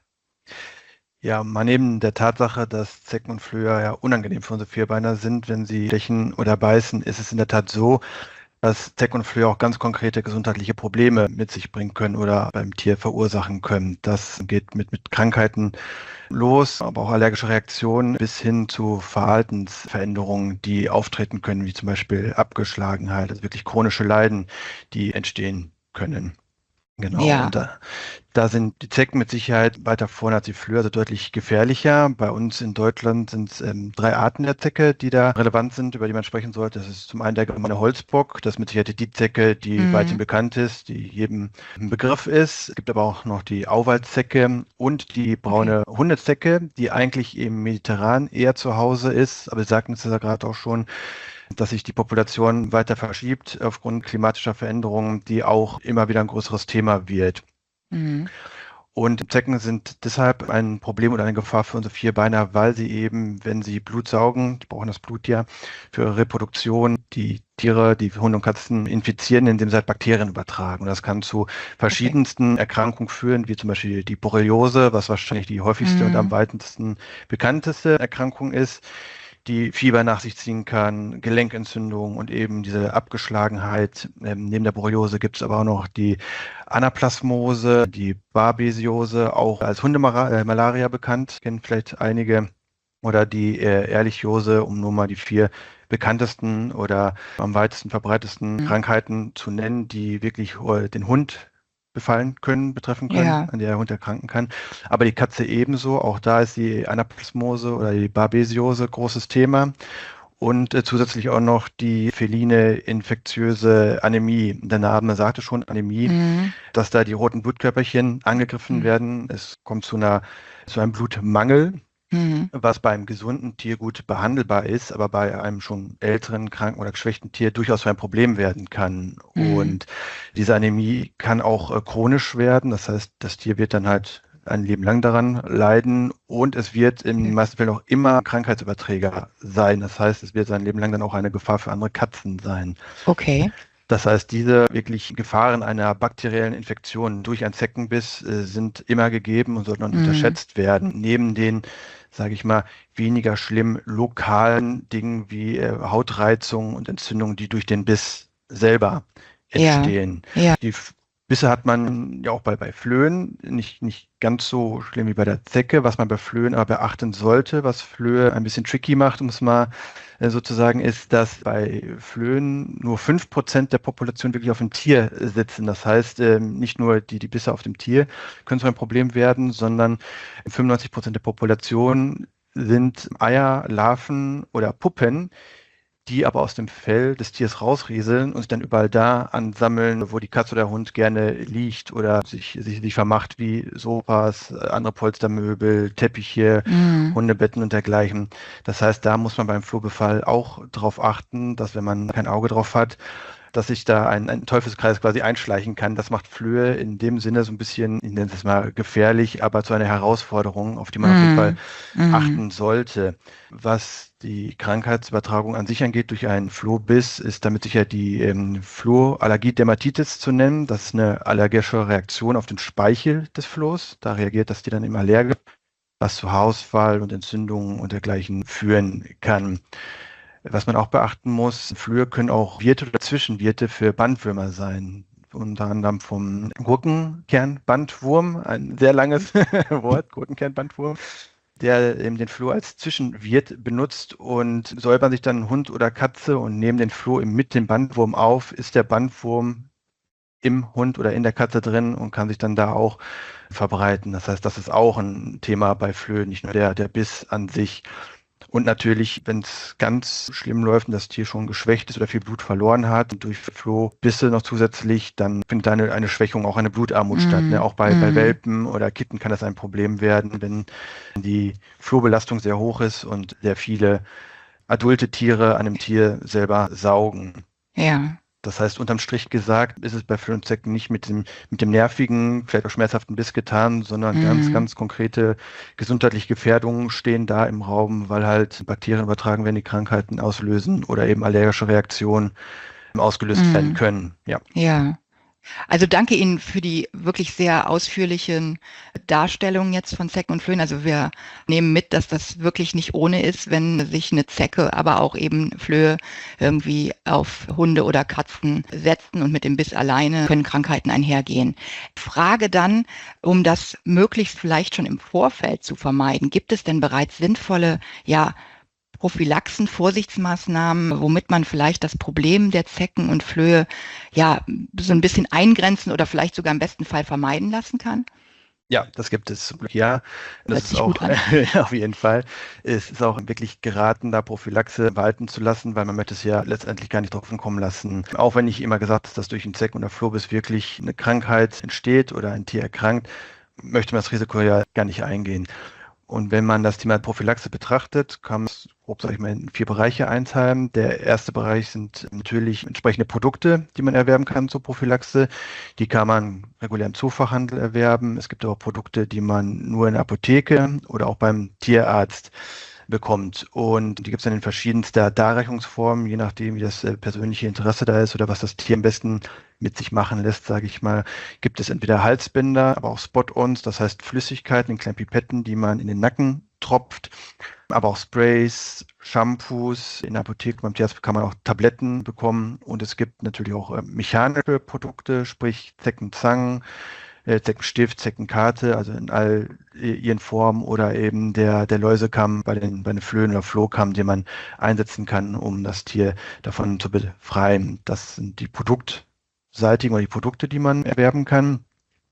Ja, mal neben der Tatsache, dass Zecken und Flöhe ja unangenehm für unsere Vierbeiner sind, wenn sie stechen oder beißen, ist es in der Tat so, dass Zecken und Flöhe auch ganz konkrete gesundheitliche Probleme mit sich bringen können oder beim Tier verursachen können. Das geht mit, mit Krankheiten los, aber auch allergische Reaktionen bis hin zu Verhaltensveränderungen, die auftreten können, wie zum Beispiel Abgeschlagenheit, also wirklich chronische Leiden, die entstehen können. Genau, Ja. und da, da sind die Zecken mit Sicherheit weiter vorne als die Flöhe, also deutlich gefährlicher. Bei uns in Deutschland sind es ähm, drei Arten der Zecke, die da relevant sind, über die man sprechen sollte. Das ist zum einen der gemeine Holzbock, das ist mit Sicherheit die Zecke, die Mhm. weithin bekannt ist, die jedem ein Begriff ist. Es gibt aber auch noch die Auwaldzecke und die braune Hundezecke, die eigentlich im Mediterran eher zu Hause ist. Aber Sie sagten es ja gerade auch schon, dass sich die Population weiter verschiebt aufgrund klimatischer Veränderungen, die auch immer wieder ein größeres Thema wird. Mhm. Und Zecken sind deshalb ein Problem oder eine Gefahr für unsere Vierbeiner, weil sie eben, wenn sie Blut saugen, die brauchen das Blut ja für ihre Reproduktion, die Tiere, die Hunde und Katzen infizieren, indem sie halt Bakterien übertragen. Und das kann zu verschiedensten Erkrankungen führen, wie zum Beispiel die Borreliose, was wahrscheinlich die häufigste Mhm. und am weitesten bekannteste Erkrankung ist, die Fieber nach sich ziehen kann, Gelenkentzündung und eben diese Abgeschlagenheit. Ähm, neben der Borreliose gibt es aber auch noch die Anaplasmose, die Babesiose, auch als Hundemalaria bekannt, kennen vielleicht einige, oder die äh, Ehrlichiose, um nur mal die vier bekanntesten oder am weitesten verbreitesten Mhm. Krankheiten zu nennen, die wirklich äh, den Hund befallen können, betreffen können, Ja. an der der Hund erkranken kann. Aber die Katze ebenso, auch da ist die Anaplasmose oder die Babesiose großes Thema. Und äh, zusätzlich auch noch die feline infektiöse Anämie. Der Name sagte schon, Anämie, Mhm. dass da die roten Blutkörperchen angegriffen Mhm. werden. Es kommt zu einer, zu einem Blutmangel, Mhm. was beim gesunden Tier gut behandelbar ist, aber bei einem schon älteren, kranken oder geschwächten Tier durchaus zu einem Problem werden kann. Mhm. Und diese Anämie kann auch äh, chronisch werden. Das heißt, das Tier wird dann halt ein Leben lang daran leiden und es wird in den meisten Fällen auch immer Krankheitsüberträger sein. Das heißt, es wird sein Leben lang dann auch eine Gefahr für andere Katzen sein. Okay. Das heißt, diese wirklich Gefahren einer bakteriellen Infektion durch einen Zeckenbiss äh, sind immer gegeben und sollten auch nicht Mhm. unterschätzt werden. Neben den, sage ich mal, weniger schlimmen lokalen Dingen wie äh, Hautreizungen und Entzündungen, die durch den Biss selber Ja. entstehen. Ja. Die F- Bisse hat man ja auch bei, bei Flöhen, nicht, nicht ganz so schlimm wie bei der Zecke, was man bei Flöhen aber beachten sollte, was Flöhe ein bisschen tricky macht, um es mal äh, sozusagen, ist, dass bei Flöhen nur fünf Prozent der Population wirklich auf dem Tier äh, sitzen. Das heißt, ähm, nicht nur die, die Bisse auf dem Tier können zu einem Problem werden, sondern fünfundneunzig Prozent der Population sind Eier, Larven oder Puppen, die aber aus dem Fell des Tiers rausrieseln und sich dann überall da ansammeln, wo die Katze oder der Hund gerne liegt oder sich, sich, sich vermacht, wie Sofas, äh, andere Polstermöbel, Teppiche, Mhm. Hundebetten und dergleichen. Das heißt, da muss man beim Flohbefall auch darauf achten, dass wenn man kein Auge drauf hat, dass sich da ein, ein Teufelskreis quasi einschleichen kann. Das macht Flöhe in dem Sinne so ein bisschen, ich nenne es mal gefährlich, aber zu einer Herausforderung, auf die man auf jeden Fall Mhm. achten sollte. Was die Krankheitsübertragung an sich angeht durch einen Flohbiss, ist damit sicher die ähm, Flohallergie-Dermatitis zu nennen. Das ist eine allergische Reaktion auf den Speichel des Flohs. Da reagiert das Tier dann immer allergisch, was zu Haarausfall und Entzündungen und dergleichen führen kann. Was man auch beachten muss, Flöhe können auch Wirte oder Zwischenwirte für Bandwürmer sein. Unter anderem vom Gurkenkernbandwurm, ein sehr langes Wort, Gurkenkernbandwurm, der eben den Floh als Zwischenwirt benutzt, und säubern sich dann Hund oder Katze und nehmen den Floh mit dem Bandwurm auf, ist der Bandwurm im Hund oder in der Katze drin und kann sich dann da auch verbreiten. Das heißt, das ist auch ein Thema bei Flöhen, nicht nur der, der Biss an sich. Und natürlich, wenn es ganz schlimm läuft und das Tier schon geschwächt ist oder viel Blut verloren hat und durch Flohbisse noch zusätzlich, dann findet da eine, eine Schwächung, auch eine Blutarmut Mm, statt. Ne? Auch bei, bei mm. Welpen oder Kitten kann das ein Problem werden, wenn die Flohbelastung sehr hoch ist und sehr viele adulte Tiere an dem Tier selber saugen. Ja. Das heißt, unterm Strich gesagt, ist es bei Flöhen und Zecken nicht mit dem, mit dem nervigen, vielleicht auch schmerzhaften Biss getan, sondern Mhm. ganz, ganz konkrete gesundheitliche Gefährdungen stehen da im Raum, weil halt Bakterien übertragen werden, die Krankheiten auslösen oder eben allergische Reaktionen ausgelöst Mhm. werden können. Ja. Ja. Also danke Ihnen für die wirklich sehr ausführlichen Darstellungen jetzt von Zecken und Flöhen. Also wir nehmen mit, dass das wirklich nicht ohne ist, wenn sich eine Zecke, aber auch eben Flöhe irgendwie auf Hunde oder Katzen setzen und mit dem Biss alleine können Krankheiten einhergehen. Frage dann, um das möglichst vielleicht schon im Vorfeld zu vermeiden, gibt es denn bereits sinnvolle, ja, Prophylaxen, Vorsichtsmaßnahmen, womit man vielleicht das Problem der Zecken und Flöhe ja so ein bisschen eingrenzen oder vielleicht sogar im besten Fall vermeiden lassen kann? Ja, das gibt es. Ja, das Hört ist sich auch gut an. auf jeden Fall. Es ist auch wirklich geraten, da Prophylaxe walten zu lassen, weil man möchte es ja letztendlich gar nicht drauf ankommen lassen. Auch wenn ich immer gesagt habe, dass durch einen Zecken- oder Flohbiss wirklich eine Krankheit entsteht oder ein Tier erkrankt, möchte man das Risiko ja gar nicht eingehen. Und wenn man das Thema Prophylaxe betrachtet, kann man es grob, sage ich mal, in vier Bereiche einteilen. Der erste Bereich sind natürlich entsprechende Produkte, die man erwerben kann zur Prophylaxe. Die kann man regulär im Zoofachhandel erwerben. Es gibt aber auch Produkte, die man nur in der Apotheke oder auch beim Tierarzt bekommt. Und die gibt es dann in verschiedenster Darreichungsformen, je nachdem, wie das äh, persönliche Interesse da ist oder was das Tier am besten mit sich machen lässt, sage ich mal, gibt es entweder Halsbänder, aber auch Spot-ons, das heißt Flüssigkeiten in kleinen Pipetten, die man in den Nacken tropft, aber auch Sprays, Shampoos. In der Apotheke beim Tierarzt kann man auch Tabletten bekommen und es gibt natürlich auch äh, mechanische Produkte, sprich Zeckenzangen, äh, Zeckenstift, Zeckenkarte, also in all äh, ihren Formen oder eben der, der Läusekamm bei den, bei den Flöhen oder Flohkamm, den man einsetzen kann, um das Tier davon zu befreien. Das sind die produktseitigen oder die Produkte, die man erwerben kann.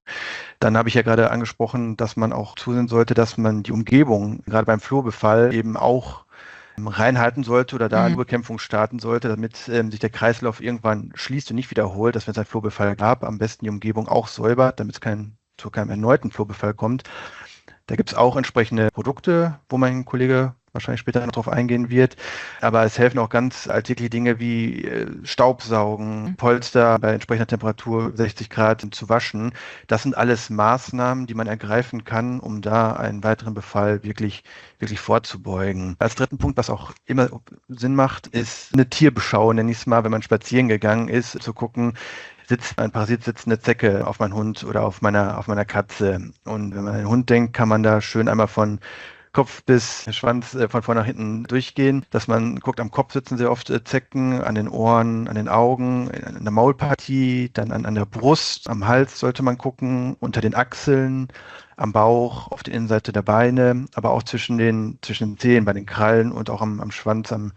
Dann habe ich ja gerade angesprochen, dass man auch zusehen sollte, dass man die Umgebung, gerade beim Flohbefall, eben auch reinhalten sollte oder da eine Mhm. Bekämpfung starten sollte, damit ähm, sich der Kreislauf irgendwann schließt und nicht wiederholt, dass wenn es einen Flohbefall gab, am besten die Umgebung auch säubert, damit es kein, zu keinem erneuten Flohbefall kommt. Da gibt es auch entsprechende Produkte, wo mein Kollege wahrscheinlich später noch drauf eingehen wird. Aber es helfen auch ganz alltägliche Dinge wie äh, Staubsaugen, Polster bei entsprechender Temperatur sechzig Grad zu waschen. Das sind alles Maßnahmen, die man ergreifen kann, um da einen weiteren Befall wirklich, wirklich vorzubeugen. Als dritten Punkt, was auch immer Sinn macht, ist eine Tierbeschau, nenne ich es mal, wenn man spazieren gegangen ist, zu gucken, sitzt ein Parasit, sitzt eine Zecke auf meinen Hund oder auf meiner, auf meiner Katze. Und wenn man an den Hund denkt, kann man da schön einmal von Kopf bis Schwanz äh, von vorne nach hinten durchgehen, dass man guckt, am Kopf sitzen sehr oft äh, Zecken, an den Ohren, an den Augen, an der Maulpartie, dann an, an der Brust, am Hals sollte man gucken, unter den Achseln, am Bauch, auf der Innenseite der Beine, aber auch zwischen den, zwischen den Zehen, bei den Krallen und auch am, am Schwanz, am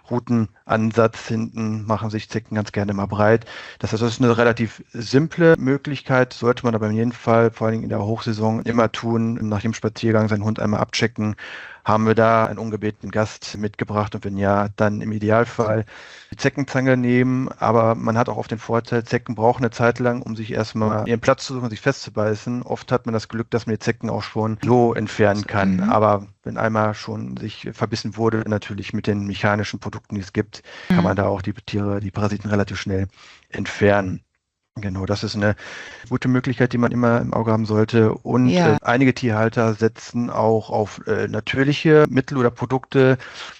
Rutenansatz hinten machen sich Zecken ganz gerne mal breit. Das heißt, das ist eine relativ simple Möglichkeit, sollte man aber in jedem Fall, vor allen Dingen in der Hochsaison, immer tun, nach dem Spaziergang seinen Hund einmal abchecken. Haben wir da einen ungebetenen Gast mitgebracht und wenn ja, dann im Idealfall die Zeckenzange nehmen. Aber man hat auch oft den Vorteil, Zecken brauchen eine Zeit lang, um sich erstmal ihren Platz zu suchen, sich festzubeißen. Oft hat man das Glück, dass man die Zecken auch schon so entfernen kann. Mhm. Aber wenn einmal schon sich verbissen wurde, natürlich mit den mechanischen Produkten, die es gibt, kann Mhm. man da auch die Tiere, die Parasiten relativ schnell entfernen. Genau, das ist eine gute Möglichkeit, die man immer im Auge haben sollte. Und Ja. äh, einige Tierhalter setzen auch auf äh, natürliche Mittel oder Produkte.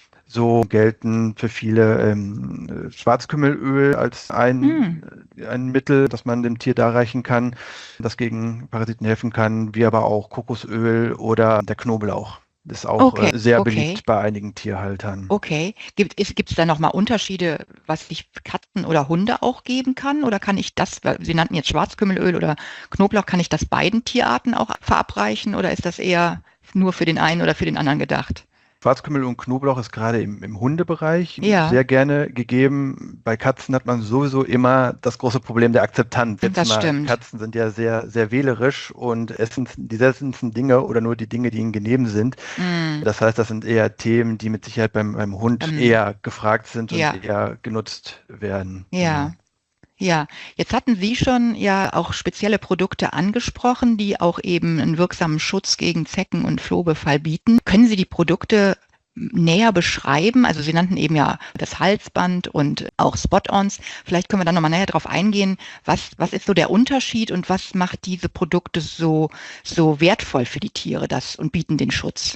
So gelten für viele ähm, äh, Schwarzkümmelöl als ein, Mhm. äh, ein Mittel, das man dem Tier darreichen kann, das gegen Parasiten helfen kann, wie aber auch Kokosöl oder der Knoblauch. Das ist auch Okay, äh, sehr okay. beliebt bei einigen Tierhaltern. Okay. Gibt es, gibt es da nochmal Unterschiede, was ich für Katzen oder Hunde auch geben kann? Oder kann ich das, weil Sie nannten jetzt Schwarzkümmelöl oder Knoblauch, kann ich das beiden Tierarten auch verabreichen? Oder ist das eher nur für den einen oder für den anderen gedacht? Schwarzkümmel und Knoblauch ist gerade im, im Hundebereich Ja. sehr gerne gegeben. Bei Katzen hat man sowieso immer das große Problem der Akzeptanz. Jetzt Das mal, stimmt. Katzen sind ja sehr, sehr wählerisch und essen die seltensten Dinge oder nur die Dinge, die ihnen genehm sind. Mm. Das heißt, das sind eher Themen, die mit Sicherheit beim, beim Hund Ähm, eher gefragt sind ja. und eher genutzt werden. Ja. Genau. Ja, jetzt hatten Sie schon ja auch spezielle Produkte angesprochen, die auch eben einen wirksamen Schutz gegen Zecken- und Flohbefall bieten. Können Sie die Produkte näher beschreiben? Also Sie nannten eben ja das Halsband und auch Spot-ons. Vielleicht können wir da nochmal näher drauf eingehen. Was, was ist so der Unterschied und was macht diese Produkte so, so wertvoll für die Tiere das, und bieten den Schutz?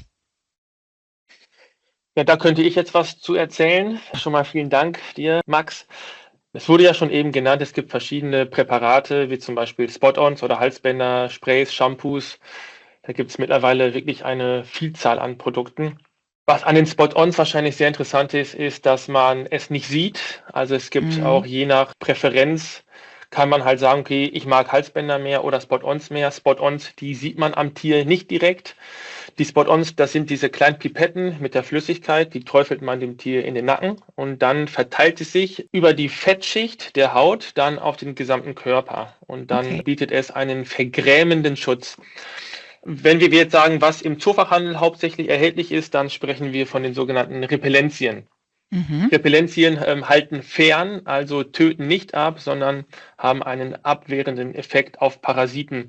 Ja, da könnte ich jetzt was zu erzählen. Schon mal vielen Dank dir, Max. Es wurde ja schon eben genannt, es gibt verschiedene Präparate, wie zum Beispiel Spot-ons oder Halsbänder, Sprays, Shampoos. Da gibt es mittlerweile wirklich eine Vielzahl an Produkten. Was an den Spot-ons wahrscheinlich sehr interessant ist, ist, dass man es nicht sieht. Also es gibt Mhm. auch je nach Präferenz, kann man halt sagen, okay, ich mag Halsbänder mehr oder Spot-ons mehr. Spot-ons, die sieht man am Tier nicht direkt. Die Spot-ons, das sind diese kleinen Pipetten mit der Flüssigkeit, die träufelt man dem Tier in den Nacken und dann verteilt es sich über die Fettschicht der Haut dann auf den gesamten Körper und dann Okay. bietet es einen vergrämenden Schutz. Wenn wir jetzt sagen, was im Zoofachhandel hauptsächlich erhältlich ist, dann sprechen wir von den sogenannten Repellenzien. Mhm. Repellenzien ähm, halten fern, also töten nicht ab, sondern haben einen abwehrenden Effekt auf Parasiten.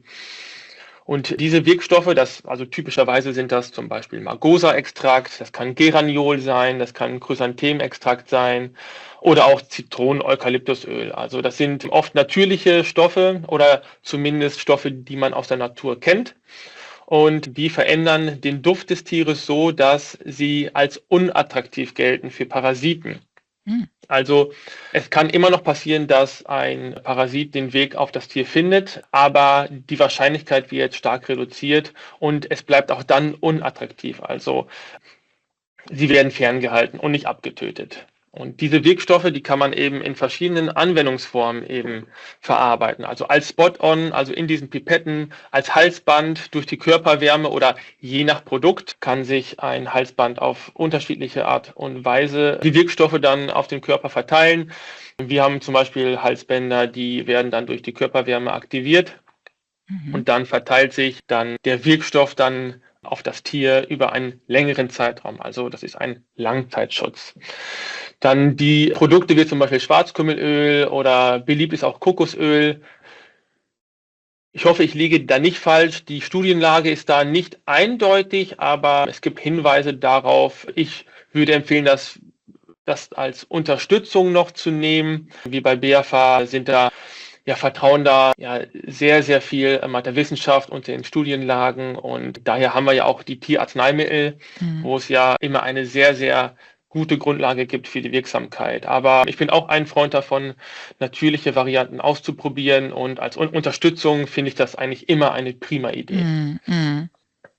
Und diese Wirkstoffe, das, also typischerweise sind das zum Beispiel Margosa-Extrakt, das kann Geraniol sein, das kann Chrysanthemextrakt sein oder auch Zitronen-Eukalyptusöl. Also das sind oft natürliche Stoffe oder zumindest Stoffe, die man aus der Natur kennt. Und die verändern den Duft des Tieres so, dass sie als unattraktiv gelten für Parasiten. Hm. Also es kann immer noch passieren, dass ein Parasit den Weg auf das Tier findet, aber die Wahrscheinlichkeit wird stark reduziert und es bleibt auch dann unattraktiv. Also sie werden ferngehalten und nicht abgetötet. Und diese Wirkstoffe, die kann man eben in verschiedenen Anwendungsformen eben verarbeiten. Also als Spot-on, also in diesen Pipetten, als Halsband durch die Körperwärme oder je nach Produkt kann sich ein Halsband auf unterschiedliche Art und Weise die Wirkstoffe dann auf den Körper verteilen. Wir haben zum Beispiel Halsbänder, die werden dann durch die Körperwärme aktiviert Mhm. und dann verteilt sich dann der Wirkstoff dann auf das Tier über einen längeren Zeitraum. Also das ist ein Langzeitschutz. Dann die Produkte wie zum Beispiel Schwarzkümmelöl oder beliebt ist auch Kokosöl. Ich hoffe, ich liege da nicht falsch. Die Studienlage ist da nicht eindeutig, aber es gibt Hinweise darauf. Ich würde empfehlen, das, das als Unterstützung noch zu nehmen. Wie bei B A F A sind da ja, vertrauen da ja sehr, sehr viel ähm, der Wissenschaft und den Studienlagen und daher haben wir ja auch die Tierarzneimittel, Mhm. wo es ja immer eine sehr, sehr gute Grundlage gibt für die Wirksamkeit. Aber ich bin auch ein Freund davon, natürliche Varianten auszuprobieren und als Un- Unterstützung finde ich das eigentlich immer eine prima Idee. Mhm. Mhm.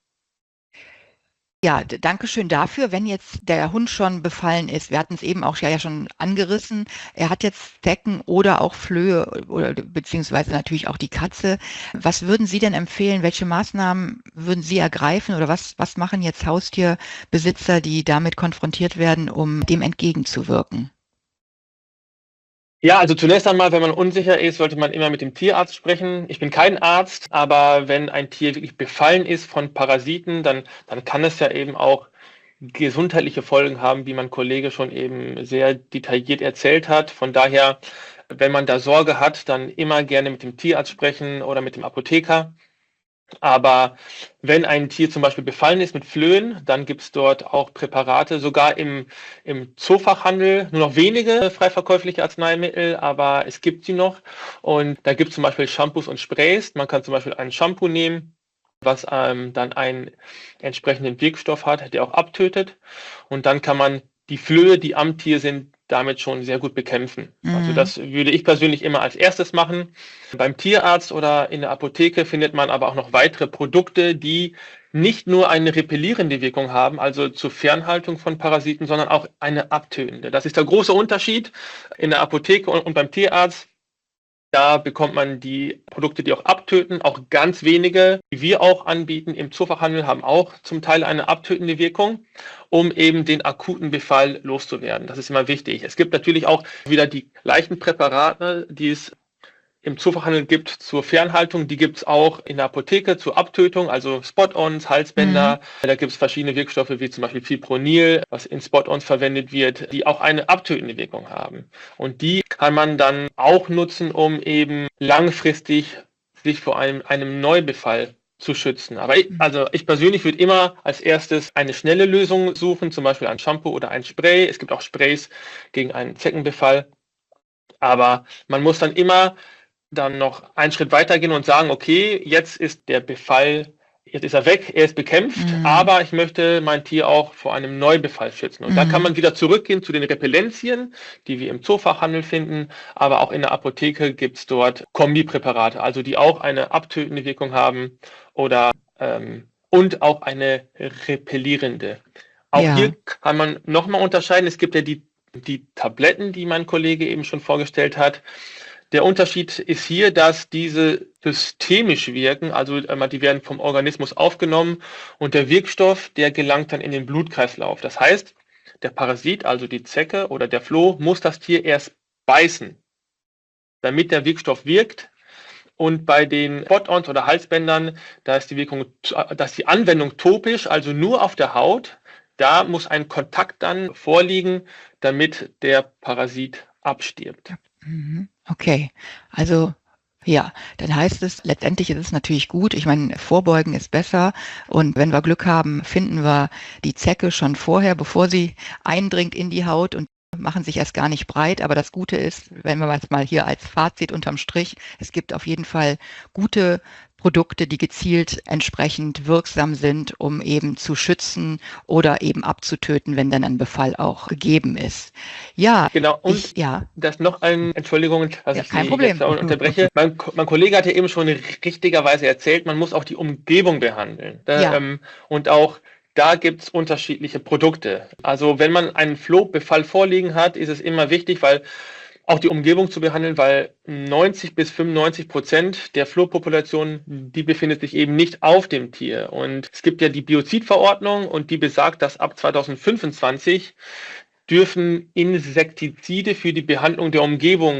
Ja, d danke schön dafür. Wenn jetzt der Hund schon befallen ist, wir hatten es eben auch ja ja schon angerissen, er hat jetzt Zecken oder auch Flöhe oder beziehungsweise natürlich auch die Katze. Was würden Sie denn empfehlen? Welche Maßnahmen würden Sie ergreifen oder was was machen jetzt Haustierbesitzer, die damit konfrontiert werden, um dem entgegenzuwirken? Ja, also zunächst einmal, wenn man unsicher ist, sollte man immer mit dem Tierarzt sprechen. Ich bin kein Arzt, aber wenn ein Tier wirklich befallen ist von Parasiten, dann, dann kann es ja eben auch gesundheitliche Folgen haben, wie mein Kollege schon eben sehr detailliert erzählt hat. Von daher, wenn man da Sorge hat, dann immer gerne mit dem Tierarzt sprechen oder mit dem Apotheker. Aber wenn ein Tier zum Beispiel befallen ist mit Flöhen, dann gibt es dort auch Präparate, sogar im, im Zoofachhandel, nur noch wenige frei verkäufliche Arzneimittel, aber es gibt sie noch. Und da gibt es zum Beispiel Shampoos und Sprays. Man kann zum Beispiel ein Shampoo nehmen, was ähm, dann einen entsprechenden Wirkstoff hat, der auch abtötet. Und dann kann man die Flöhe, die am Tier sind, damit schon sehr gut bekämpfen. Also Mhm. das würde ich persönlich immer als erstes machen. Beim Tierarzt oder in der Apotheke findet man aber auch noch weitere Produkte, die nicht nur eine repellierende Wirkung haben, also zur Fernhaltung von Parasiten, sondern auch eine abtötende. Das ist der große Unterschied in der Apotheke und, und beim Tierarzt. Da bekommt man die Produkte, die auch abtöten, auch ganz wenige, die wir auch anbieten im Zoofachhandel, haben auch zum Teil eine abtötende Wirkung, um eben den akuten Befall loszuwerden. Das ist immer wichtig. Es gibt natürlich auch wieder die leichten Präparate, die es im Zoofachhandel gibt zur Fernhaltung, die gibt es auch in der Apotheke zur Abtötung, also Spot-ons, Halsbänder. Mhm. Da gibt es verschiedene Wirkstoffe wie zum Beispiel Fipronil, was in Spot-ons verwendet wird, die auch eine abtötende Wirkung haben. Und die kann man dann auch nutzen, um eben langfristig sich vor einem, einem Neubefall zu schützen. Aber ich, also ich persönlich würde immer als erstes eine schnelle Lösung suchen, zum Beispiel ein Shampoo oder ein Spray. Es gibt auch Sprays gegen einen Zeckenbefall. Aber man muss dann immer dann noch einen Schritt weitergehen und sagen, okay, jetzt ist der Befall, jetzt ist er weg, er ist bekämpft, mhm. aber ich möchte mein Tier auch vor einem Neubefall schützen. Und mhm. da kann man wieder zurückgehen zu den Repellenzien, die wir im Zoofachhandel finden, aber auch in der Apotheke gibt es dort Kombipräparate, also die auch eine abtötende Wirkung haben oder ähm, und auch eine repellierende. Auch ja. hier kann man nochmal unterscheiden, es gibt ja die, die Tabletten, die mein Kollege eben schon vorgestellt hat. Der Unterschied ist hier, dass diese systemisch wirken, also die werden vom Organismus aufgenommen und der Wirkstoff, der gelangt dann in den Blutkreislauf. Das heißt, der Parasit, also die Zecke oder der Floh, muss das Tier erst beißen, damit der Wirkstoff wirkt. Und bei den Spot-ons oder Halsbändern, da ist die Wirkung, da ist die Anwendung topisch, also nur auf der Haut. Da muss ein Kontakt dann vorliegen, damit der Parasit abstirbt. Okay, also ja, dann heißt es, letztendlich ist es natürlich gut. Ich meine, vorbeugen ist besser. Und wenn wir Glück haben, finden wir die Zecke schon vorher, bevor sie eindringt in die Haut und machen sich erst gar nicht breit. Aber das Gute ist, wenn wir es mal hier als Fazit unterm Strich, es gibt auf jeden Fall gute Produkte, die gezielt entsprechend wirksam sind, um eben zu schützen oder eben abzutöten, wenn dann ein Befall auch gegeben ist. Ja, genau. Und ich, ja. das noch ein, Entschuldigung, dass ja, ich kein Sie Problem. jetzt unterbreche. Mein, mein Kollege hat ja eben schon richtigerweise erzählt, man muss auch die Umgebung behandeln. Ja. Ähm, und auch da gibt es unterschiedliche Produkte. Also wenn man einen Flohbefall vorliegen hat, ist es immer wichtig, weil auch die Umgebung zu behandeln, weil neunzig bis fünfundneunzig Prozent der Flohpopulation, die befindet sich eben nicht auf dem Tier. Und es gibt ja die Biozidverordnung und die besagt, dass ab zweitausendfünfundzwanzig dürfen Insektizide für die Behandlung der Umgebung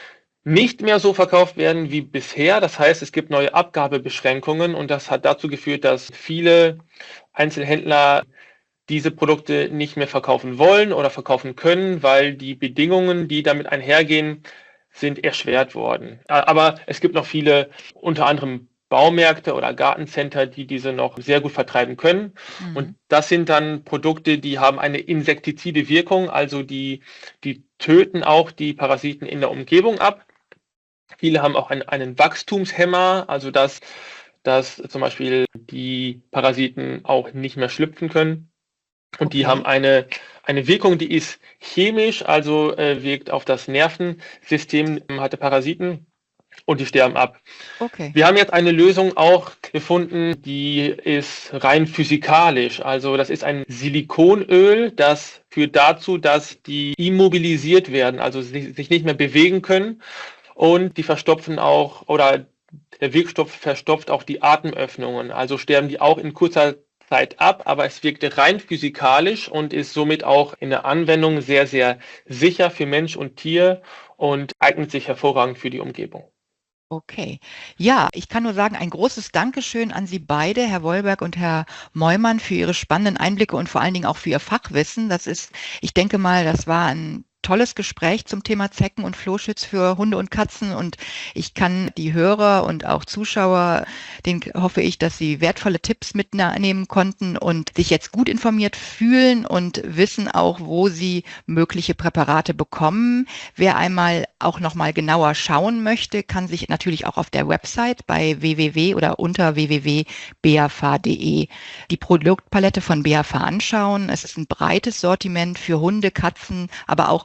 nicht mehr so verkauft werden wie bisher. Das heißt, es gibt neue Abgabebeschränkungen und das hat dazu geführt, dass viele Einzelhändler diese Produkte nicht mehr verkaufen wollen oder verkaufen können, weil die Bedingungen, die damit einhergehen, sind erschwert worden. Aber es gibt noch viele, unter anderem Baumärkte oder Gartencenter, die diese noch sehr gut vertreiben können. Mhm. Und das sind dann Produkte, die haben eine insektizide Wirkung, also die, die töten auch die Parasiten in der Umgebung ab. Viele haben auch einen, einen Wachstumshemmer, also dass, dass zum Beispiel die Parasiten auch nicht mehr schlüpfen können. Und okay. die haben eine, eine Wirkung, die ist chemisch, also äh, wirkt auf das Nervensystem, hatte Parasiten und die sterben ab. Okay. Wir haben jetzt eine Lösung auch gefunden, die ist rein physikalisch. Also das ist ein Silikonöl, das führt dazu, dass die immobilisiert werden, also sich, sich nicht mehr bewegen können und die verstopfen auch, oder der Wirkstoff verstopft auch die Atemöffnungen, also sterben die auch in kurzer Zeit ab, aber es wirkte rein physikalisch und ist somit auch in der Anwendung sehr, sehr sicher für Mensch und Tier und eignet sich hervorragend für die Umgebung. Okay. Ja, ich kann nur sagen, ein großes Dankeschön an Sie beide, Herr Wollberg und Herr Meumann, für Ihre spannenden Einblicke und vor allen Dingen auch für Ihr Fachwissen. Das ist, ich denke mal, das war ein tolles Gespräch zum Thema Zecken- und Flohschutz für Hunde und Katzen und ich kann die Hörer und auch Zuschauer, denen hoffe ich, dass sie wertvolle Tipps mitnehmen konnten und sich jetzt gut informiert fühlen und wissen auch, wo sie mögliche Präparate bekommen. Wer einmal auch nochmal genauer schauen möchte, kann sich natürlich auch auf der Website bei w w w oder unter w w w punkt b a f a punkt d e die Produktpalette von B A F A anschauen. Es ist ein breites Sortiment für Hunde, Katzen, aber auch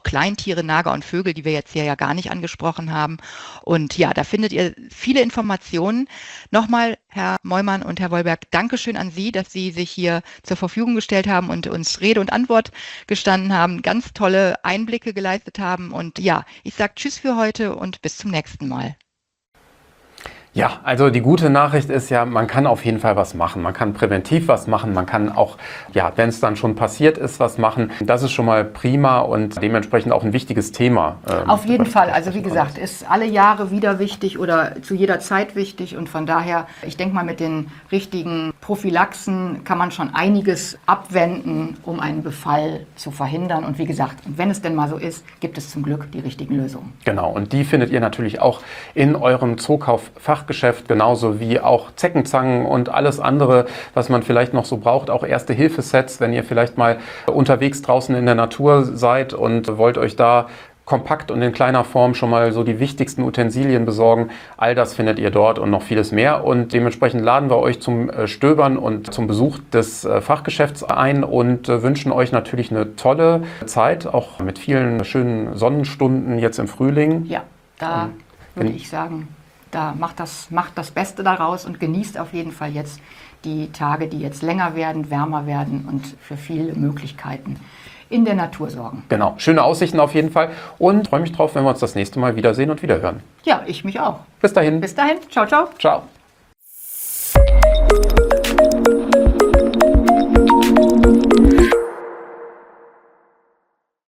Kleintiere, Nager und Vögel, die wir jetzt hier ja gar nicht angesprochen haben. Und ja, da findet ihr viele Informationen. Nochmal, Herr Meumann und Herr Wollberg, Dankeschön an Sie, dass Sie sich hier zur Verfügung gestellt haben und uns Rede und Antwort gestanden haben, ganz tolle Einblicke geleistet haben. Und ja, ich sage Tschüss für heute und bis zum nächsten Mal. Ja, also die gute Nachricht ist ja, man kann auf jeden Fall was machen. Man kann präventiv was machen. Man kann auch, ja, wenn es dann schon passiert ist, was machen. Das ist schon mal prima und dementsprechend auch ein wichtiges Thema. Ähm, auf jeden Fall. Also wie gesagt, ist alle Jahre wieder wichtig oder zu jeder Zeit wichtig. Und von daher, ich denke mal, mit den richtigen Prophylaxen kann man schon einiges abwenden, um einen Befall zu verhindern. Und wie gesagt, wenn es denn mal so ist, gibt es zum Glück die richtigen Lösungen. Genau, und die findet ihr natürlich auch in eurem Zookauffach Geschäft, genauso wie auch Zeckenzangen und alles andere, was man vielleicht noch so braucht, auch Erste-Hilfe-Sets, wenn ihr vielleicht mal unterwegs draußen in der Natur seid und wollt euch da kompakt und in kleiner Form schon mal so die wichtigsten Utensilien besorgen. All das findet ihr dort und noch vieles mehr. Und dementsprechend laden wir euch zum Stöbern und zum Besuch des Fachgeschäfts ein und wünschen euch natürlich eine tolle Zeit, auch mit vielen schönen Sonnenstunden jetzt im Frühling. Ja, da würde ich sagen, da macht das, macht das Beste daraus und genießt auf jeden Fall jetzt die Tage, die jetzt länger werden, wärmer werden und für viele Möglichkeiten in der Natur sorgen. Genau, schöne Aussichten auf jeden Fall und freue mich drauf, wenn wir uns das nächste Mal wiedersehen und wiederhören. Ja, ich mich auch. Bis dahin. Bis dahin. Ciao, ciao. Ciao.